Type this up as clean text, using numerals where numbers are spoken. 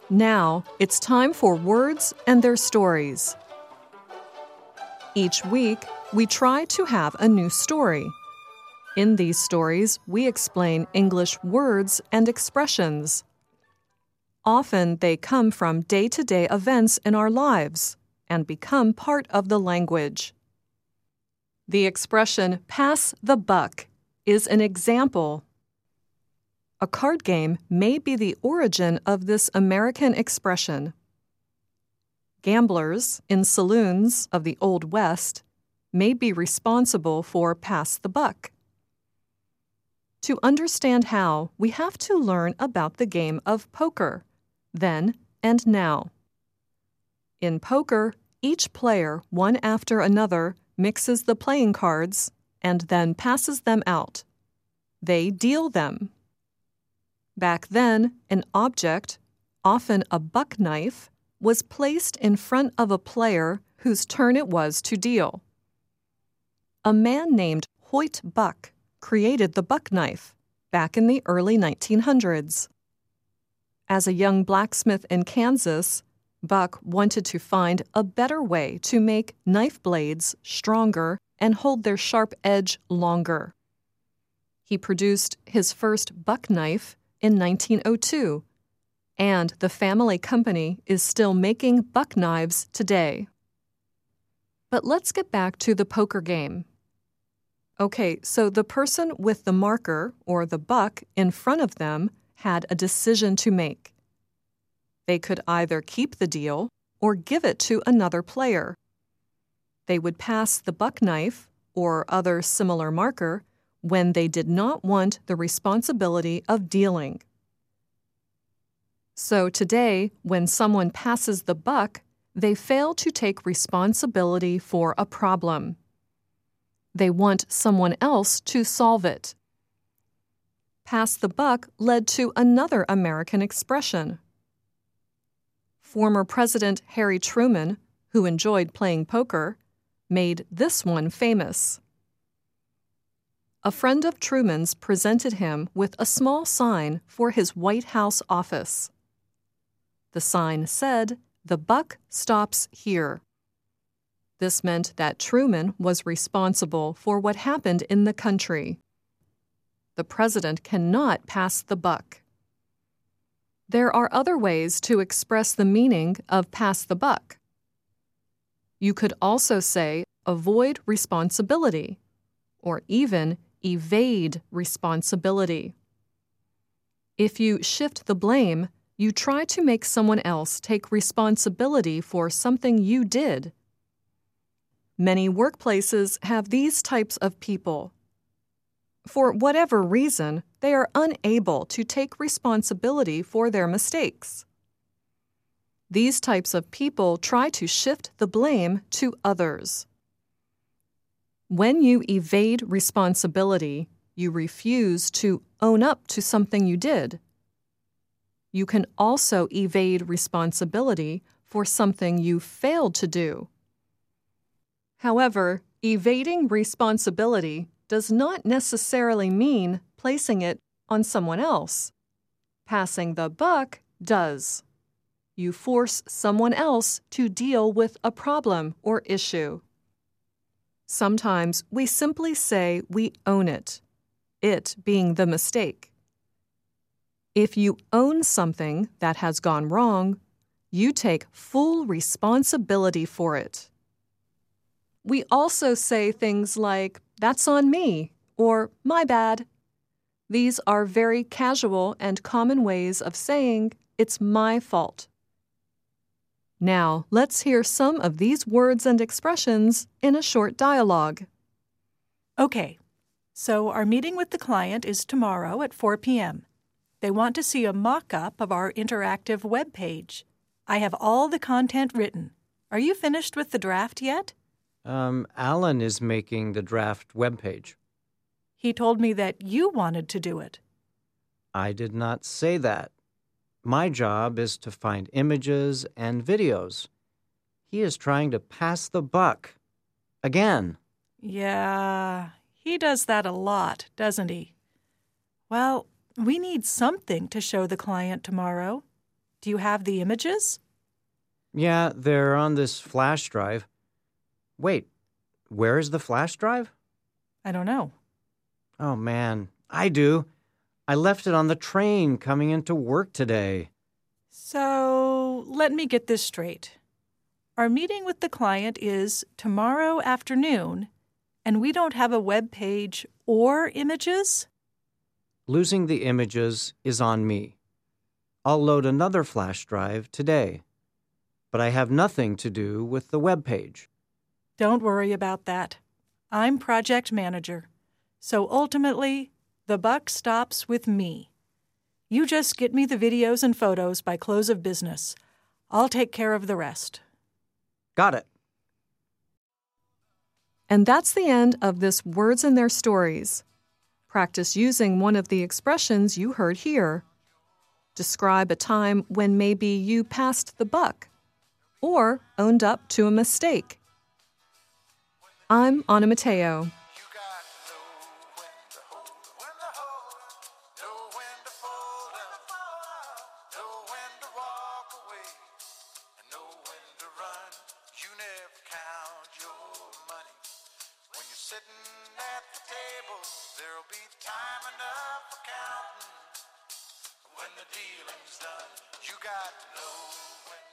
Now, it's time for words and their stories. Each week, we try to have a new story. In these stories, we explain English words and expressions. Often, they come from day-to-day events in our lives and become part of the language. The expression, "pass the buck," is an example. A card game may be the origin of this American expression. Gamblers in saloons of the Old West may be responsible for pass the buck. To understand how, we have to learn about the game of poker, then and now. In poker, each player, one after another, mixes the playing cards and then passes them out. They deal them. Back then, an object, often a buck knife, was placed in front of a player whose turn it was to deal. A man named Hoyt Buck created the buck knife back in the early 1900s. As a young blacksmith in Kansas, Buck wanted to find a better way to make knife blades stronger and hold their sharp edge longer. He produced his first buck knife in 1902, and the family company is still making buck knives today. But let's get back to the poker game. Okay, so the person with the marker, or the buck, in front of them had a decision to make. They could either keep the deal or give it to another player. They would pass the buck knife, or other similar marker, when they did not want the responsibility of dealing. So today, when someone passes the buck, they fail to take responsibility for a problem. They want someone else to solve it. Pass the buck led to another American expression. Former President Harry Truman, who enjoyed playing poker, made this one famous. A friend of Truman's presented him with a small sign for his White House office. The sign said, "The buck stops here." This meant that Truman was responsible for what happened in the country. The president cannot pass the buck. There are other ways to express the meaning of pass the buck. You could also say avoid responsibility, or even evade responsibility. If you shift the blame, you try to make someone else take responsibility for something you did. Many workplaces have these types of people. For whatever reason, they are unable to take responsibility for their mistakes. These types of people try to shift the blame to others. When you evade responsibility, you refuse to own up to something you did. You can also evade responsibility for something you failed to do. However, evading responsibility does not necessarily mean placing it on someone else. Passing the buck does. You force someone else to deal with a problem or issue. Sometimes we simply say we own it being the mistake. If you own something that has gone wrong, you take full responsibility for it. We also say things like, "That's on me," or "My bad." These are very casual and common ways of saying, "It's my fault." Now, let's hear some of these words and expressions in a short dialogue. Okay, so our meeting with the client is tomorrow at 4 p.m. They want to see a mock-up of our interactive web page. I have all the content written. Are you finished with the draft yet? Alan is making the draft web page. He told me that you wanted to do it. I did not say that. My job is to find images and videos. He is trying to pass the buck. Again. Yeah, he does that a lot, doesn't he? Well, we need something to show the client tomorrow. Do you have the images? Yeah, they're on this flash drive. Wait, where is the flash drive? I don't know. Oh, man, I do. I left it on the train coming into work today. So, let me get this straight. Our meeting with the client is tomorrow afternoon, and we don't have a web page or images? Losing the images is on me. I'll load another flash drive today, but I have nothing to do with the web page. Don't worry about that. I'm project manager, so ultimately, the buck stops with me. You just get me the videos and photos by close of business. I'll take care of the rest. Got it. And that's the end of this Words and Their Stories. Practice using one of the expressions you heard here. Describe a time when maybe you passed the buck or owned up to a mistake. I'm Anna Mateo. Sitting at the table, there'll be time enough for counting. When the dealing's done, you got to know when